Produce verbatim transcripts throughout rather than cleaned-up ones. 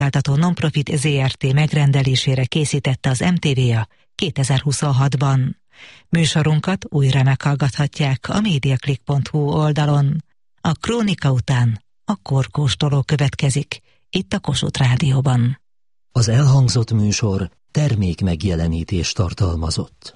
szolgáltató Nonprofit zé er té megrendelésére készítette az em té vé á kétezer-huszonhatban. Műsorunkat újra meghallgathatják a mediaclick pont hu oldalon. A krónika után a korkóstoló következik, itt a Kossuth Rádióban. Az elhangzott műsor termék megjelenítést tartalmazott.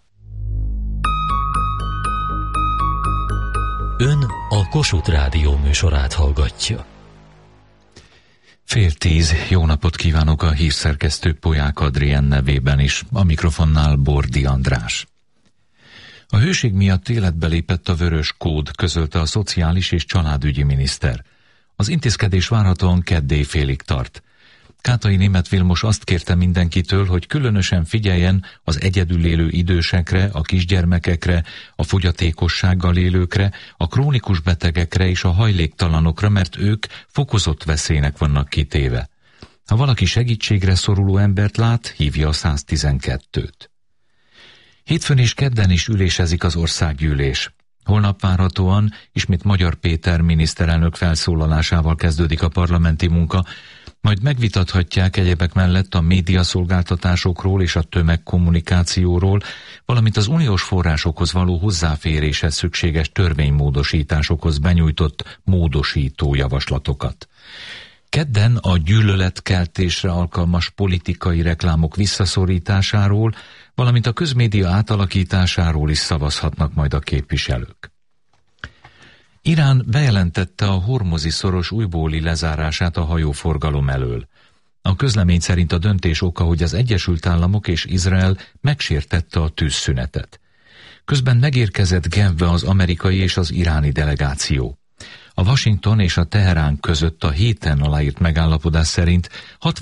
Ön a Kossuth Rádió műsorát hallgatja. Fél tíz, jó napot kívánok a hírszerkesztő Polyák Adrien nevében is, a mikrofonnál Bordi András. A hőség miatt életbe lépett a vörös kód, közölte a szociális és családügyi miniszter. Az intézkedés várhatóan kedd éjfélig tart. Kátai Németh Vilmos azt kérte mindenkitől, hogy különösen figyeljen az egyedül élő idősekre, a kisgyermekekre, a fogyatékossággal élőkre, a krónikus betegekre és a hajléktalanokra, mert ők fokozott veszélynek vannak kitéve. Ha valaki segítségre szoruló embert lát, hívja a száztizenkettőt. Hétfőn és kedden is ülésezik az országgyűlés. Holnap várhatóan ismét Magyar Péter miniszterelnök felszólalásával kezdődik a parlamenti munka, majd megvitathatják egyebek mellett a médiaszolgáltatásokról és a tömegkommunikációról, valamint az uniós forrásokhoz való hozzáféréshez szükséges törvénymódosításokhoz benyújtott módosító javaslatokat. Kedden a gyűlöletkeltésre alkalmas politikai reklámok visszaszorításáról, valamint a közmédia átalakításáról is szavazhatnak majd a képviselők. Irán bejelentette a Hormuzi-szoros újbóli lezárását a hajóforgalom elől. A közlemény szerint a döntés oka, hogy az Egyesült Államok és Izrael megsértette a tűzszünetet. Közben megérkezett Genfbe az amerikai és az iráni delegáció. A Washington és a Teherán között a héten aláírt megállapodás szerint